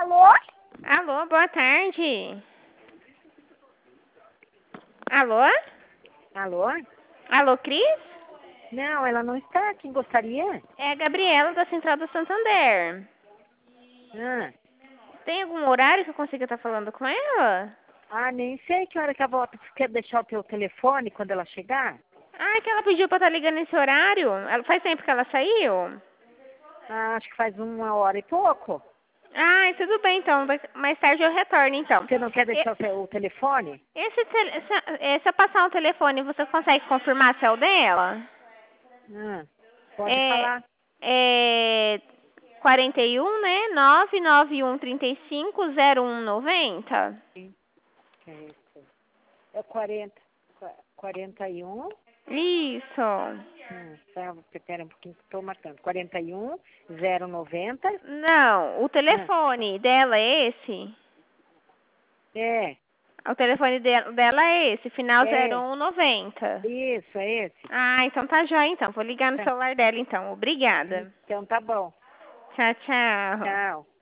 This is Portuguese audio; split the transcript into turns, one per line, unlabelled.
Alô?
Alô, boa tarde. Alô?
Alô?
Alô, Cris?
Não, ela não está. Quem gostaria?
É a Gabriela da Central do Santander.
Ah,
Tem algum horário que eu consiga estar falando com ela?
nem sei que hora que ela volta. Você quer deixar o teu telefone quando ela chegar?
Ah, é que ela pediu pra estar ligando nesse horário. Faz tempo que ela saiu?
Acho que faz 1 hora e pouco.
Ah, tudo bem então. Mais tarde eu retorno então.
Você não quer deixar o telefone?
Se eu passar o telefone, você consegue confirmar se é o dela?
Ah, pode
É,
falar.
é 41, né? 991350190.
Sim, que é isso. É 41.
Isso.
Tá, espera um pouquinho que estou marcando. 41 090.
Não, o
Ah,
telefone dela é esse?
é,
O telefone dela é esse, final
é.
0190.
Isso, é esse.
Ah, então tá jóia então. Vou ligar no
Tá.
celular dela então. Obrigada.
Então tá bom.
Tchau, tchau.
Tchau.